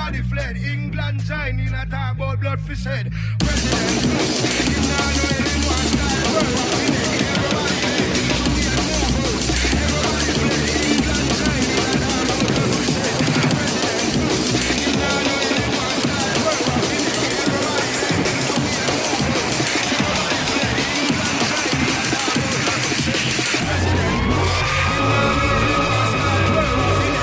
everybody fled. England joined in a talk about blood for shed. President Bush, him now know him want start world war for them. Everybody fled, we had no votes. Everybody fled. England joined in a talk about blood for shed. President Bush, him now know him want start world war for them. Everybody fled, we had no votes. Everybody fled. England joined in a talk about blood for shed. President Bush, him now know him want start world war for them.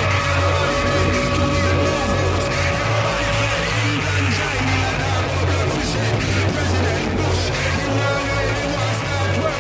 President Bush, you know he wants that world.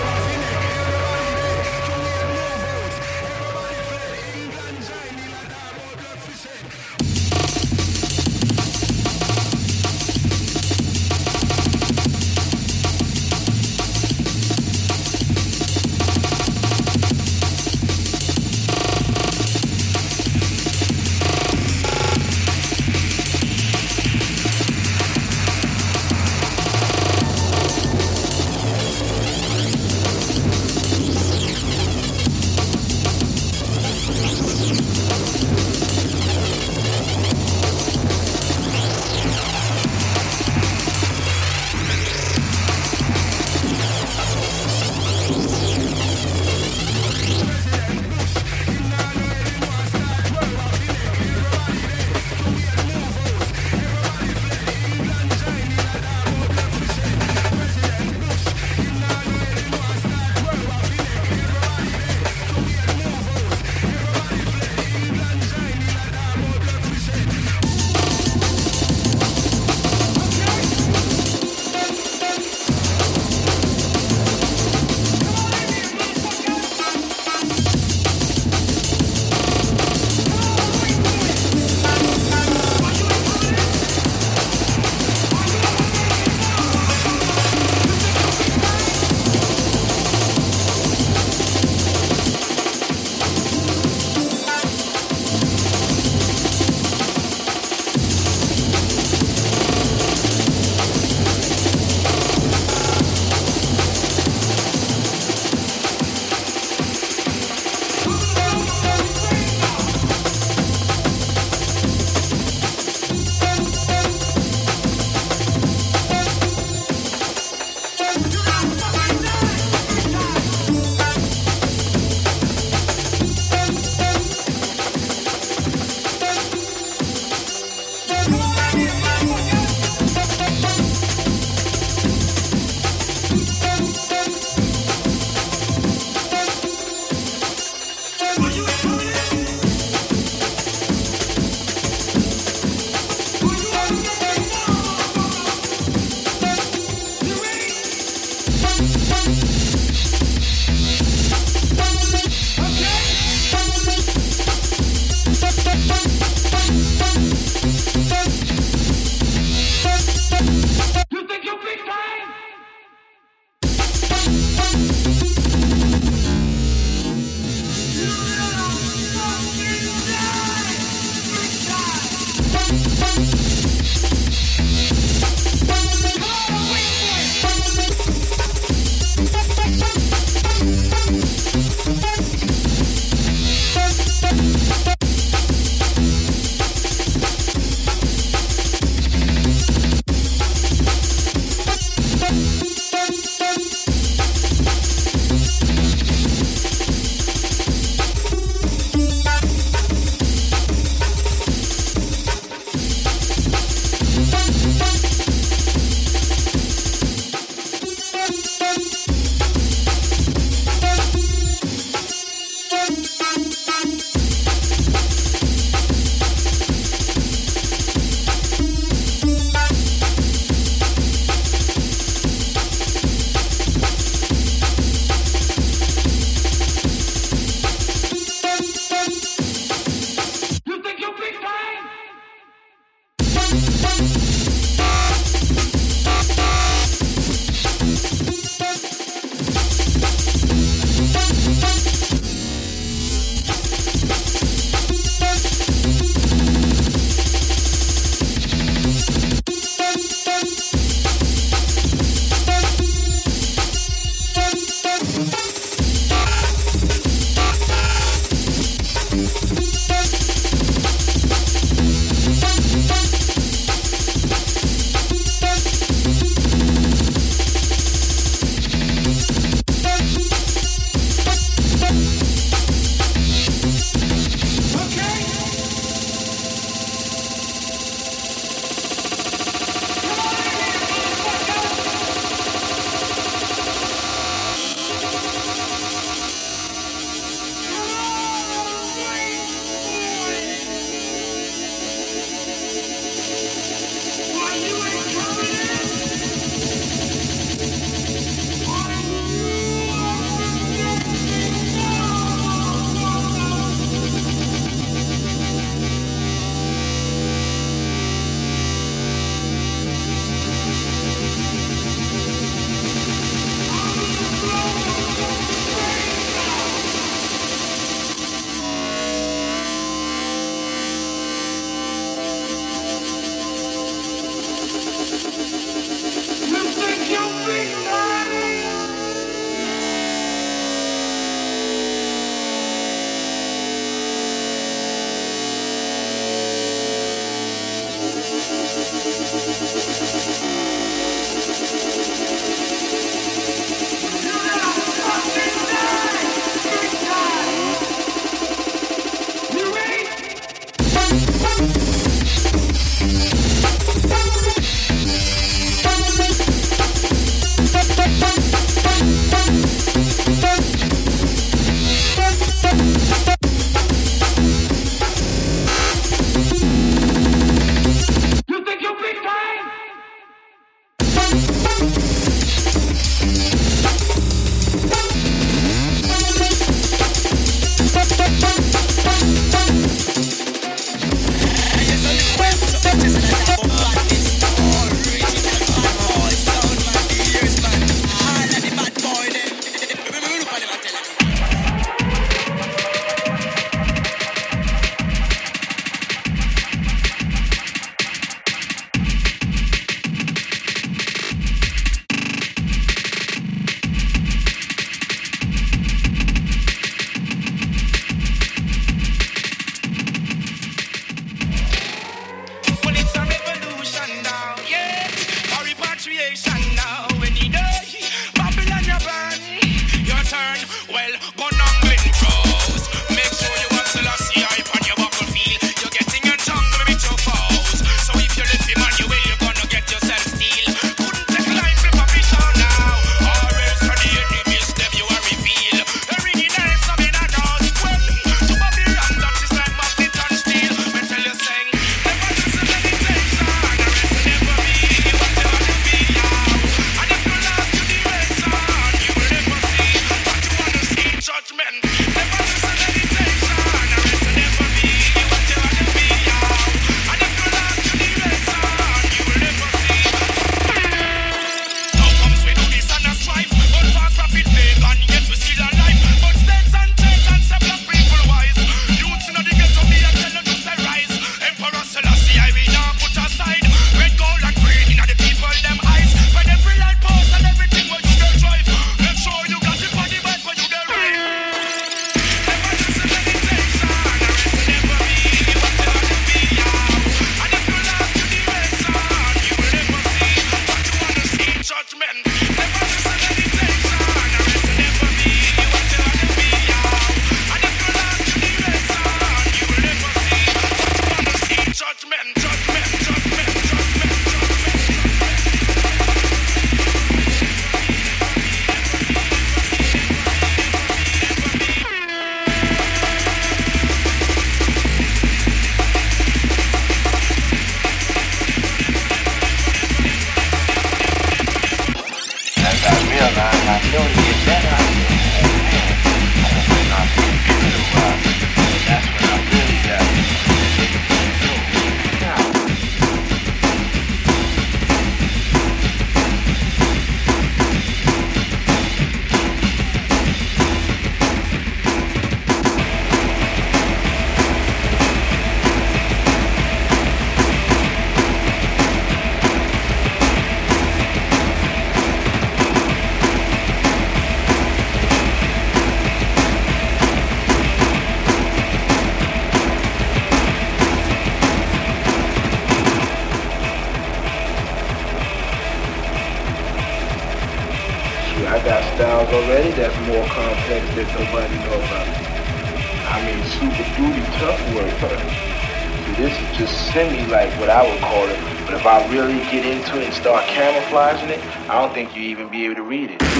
have already that's more complex that nobody knows about. I mean, super duty tough work. So this is just semi like what I would call it. But if I really get into it and start camouflaging it, I don't think you even be able to read it.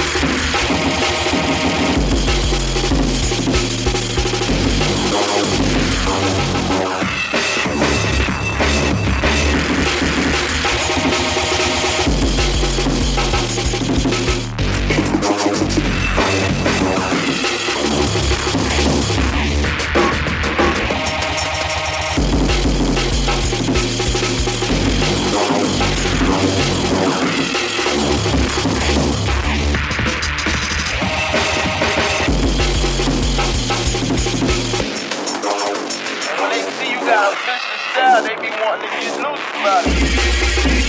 They be wanting to get loose about it.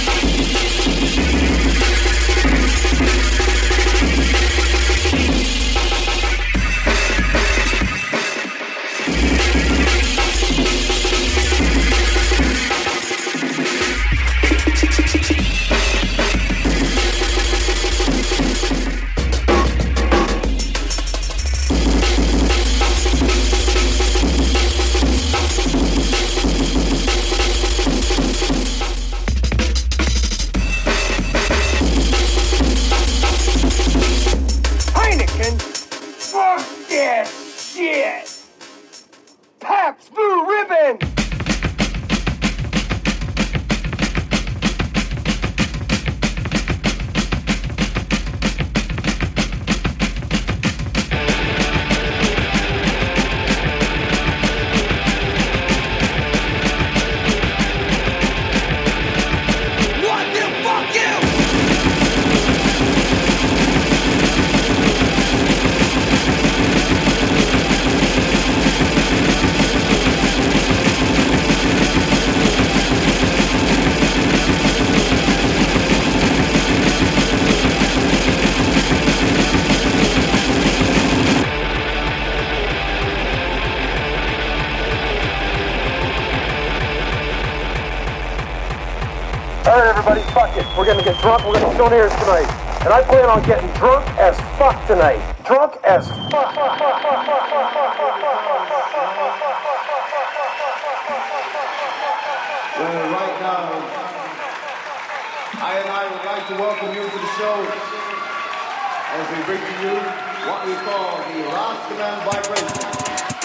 Everybody, fuck it. We're gonna get drunk, we're gonna be Stone Ears tonight. And I plan on getting drunk as fuck tonight. Drunk as fuck. Well, right now, I would like to welcome you to the show as we bring to you what we call the Rastaman Vibration.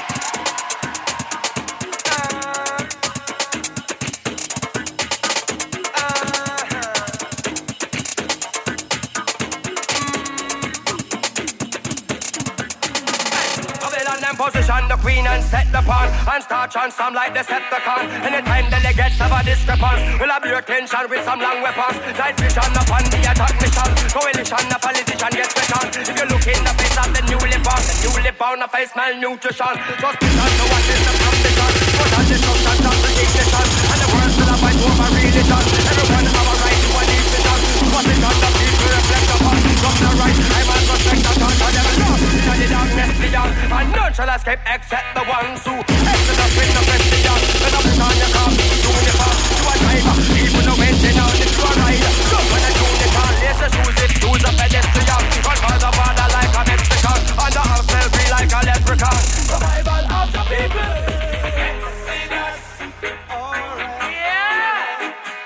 Position the queen and set the pawn and start on some like Decepticon. Anytime delegates have a discrepancy, we'll have your attention with some long weapons. Night vision upon the attack mission. Coalition, a politician gets returned. If you look in the face of the newly born, a face malnutrition. Suspicion to what is the competition. Total destruction, just the ignition. And the world will have fight over religion. Everyone have a right to a decision. Position the people reflect upon. From the right, I must respect the thought of them. Lost in the darkness beyond. And none shall escape except the ones who exodus with the prestigion. When the push on your car, uniform, you a driver. Even the engine on it, you a rider. Jump on the unicorn, lace the shoes, it shoes a pedestrian. Run for the border like a Mexican. On the house will be like a leprechaun. Survival of the people. Exodus. Alright. Yeah.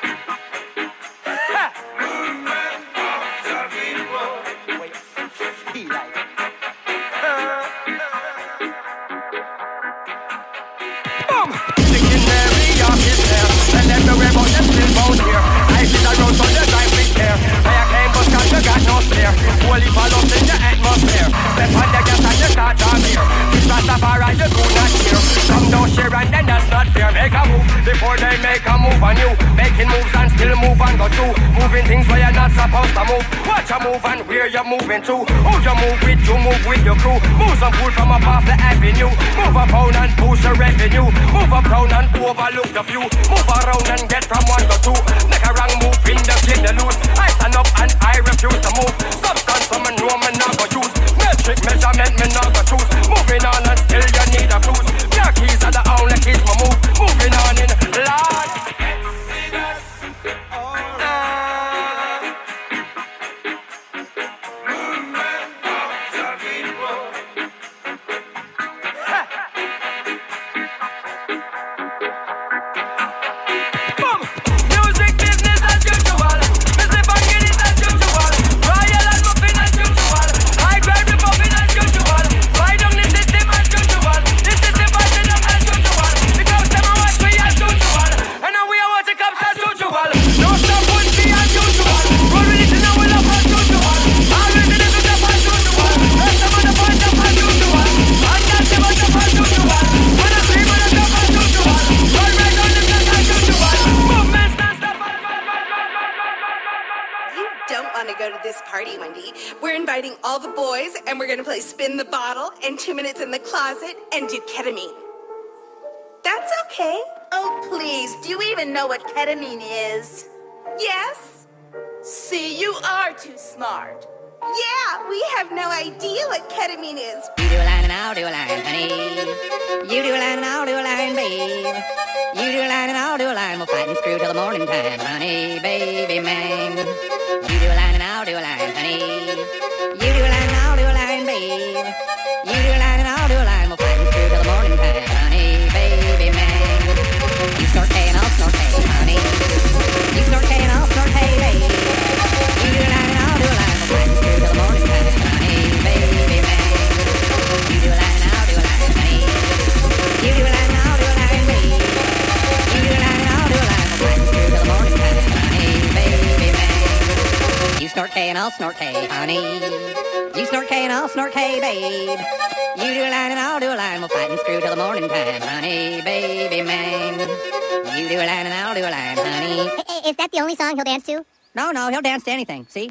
Movement of the people. Wait, he like it. Holy follows in the atmosphere. Step on the gas and you start on here. This Rastafari you do not hear. Some don't share and then that's not fair. Make a move before they make a move on you. Making moves and still move and go through. Moving things where you're not supposed to move. Watch you move and where you're moving to. Who you move with your crew. Move some food from up off the avenue. Move up down and boost your revenue. Move up down and overlook the view. Move around and get from one to two. Make a wrong move in the kid the loose. I stand up and I refuse to move. Substance from a no man not go use. Metric measurement me not go choose. Moving on and still you need a fuse. Your keys are the only keys for move. Moving on in Lord. Exodus. Movement party, Wendy. We're inviting all the boys, and we're gonna play spin the bottle and 2 minutes in the closet and do ketamine. That's okay. Oh, please, do you even know what ketamine is? Yes? See, you are too smart. Yeah, we have no idea what ketamine is. You do a line and I'll do a line, honey. You do a line and I'll do a line, babe. You do a line and I'll do a line. We'll fight and screw till the morning time, honey, baby man. You do a line and I'll do a line, honey. You do a line and I'll do a line, babe. You do a line and I'll do a line. We'll fight and screw till the morning time, honey, baby man. You snort hay and I'll snort hay, honey. You snort hay and I'll snort hay, babe. You do a line and I'll do a line. We'll fight and screw till the morning time, honey, baby man. You do a line and I'll do a line, honey. You do a line and I'll do a line, babe. You do a line and I'll do a line. We'll fight and screw till the morning time, honey, baby man. You snort hay and I'll snort hay, honey. You snort hay and I'll snort hay, babe. You do a line and I'll do a line. We'll fight and screw till the morning time, honey, baby man. You do a line and I'll do a line, honey. Hey, is that the only song he'll dance to? No, he'll dance to anything, see?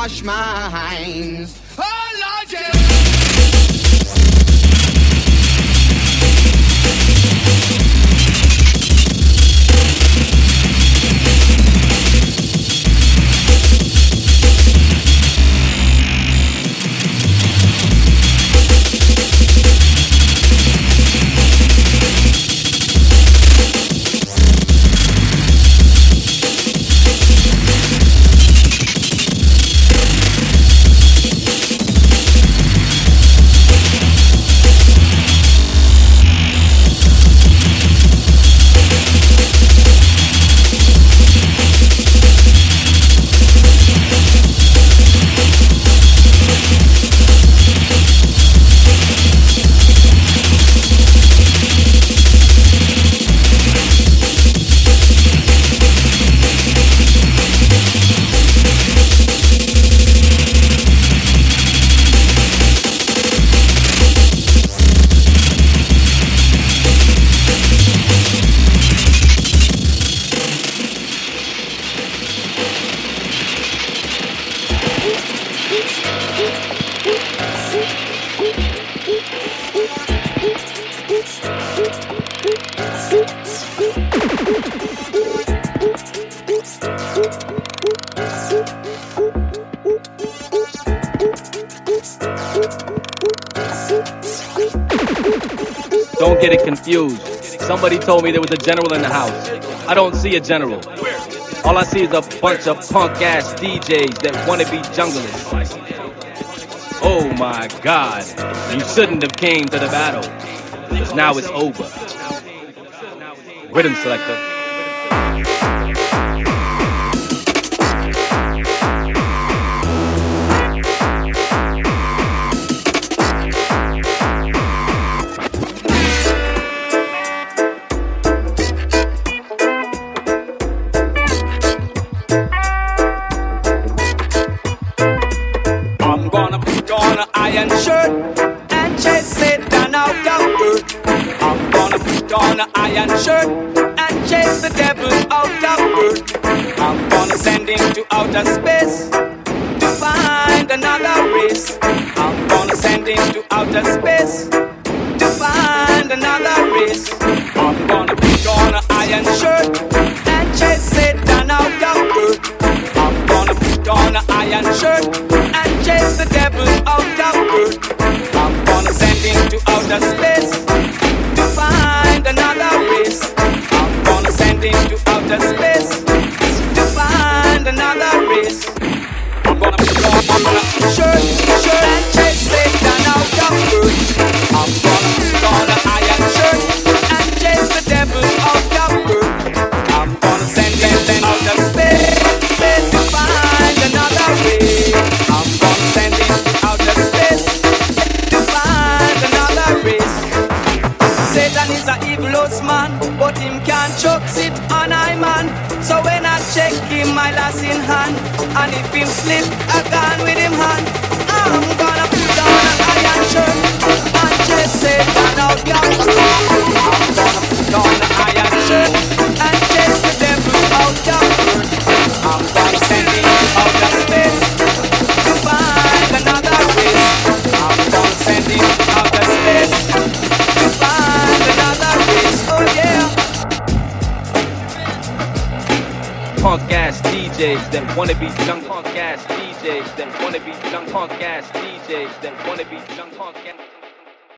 wash my hands. Oh, Lord, yeah. Don't get it confused. Somebody told me there was a general in the house. I don't see a general. All I see is a bunch of punk-ass DJs that want to be junglers. Oh my God. You shouldn't have came to the battle, because now it's over. Rhythm selector. Iron shirt and chase Satan out of earth. I'm gonna put on an iron shirt and chase the devil out of earth. I'm gonna send him to outer space to find another race. I'm gonna send him to outer space to find another race. I'm gonna put on an iron shirt and chase Satan out of earth. I'm gonna put on an iron shirt and chase the devil out of earth. I'm gonna send him to outer space to find another race. I'm gonna send him to outer space to find another race. I'm gonna put on a shirt and chase Satan out of earth. I'm gonna put on an iron shirt and chase the devil out of earth. I'm gonna send him to outer space to find another way. I'm gonna send him to outer space to find another race. Satan is a evil man, but him can't choke sit on I man. So when I check him, I lost in hand, and if him slip, I gone with him hand. I'm gonna put on an iron shirt and chase Satan out of earth. I'm gonna put on an iron shirt and chase the devil out of earth. I'm gonna send him to outer space to find another race. I'm gonna send him to outer space to find another race. Oh yeah. Punk-ass DJs that wanna be jungle. Punk-ass DJs that wanna be jungle. Punk-ass DJs that wanna be jungle.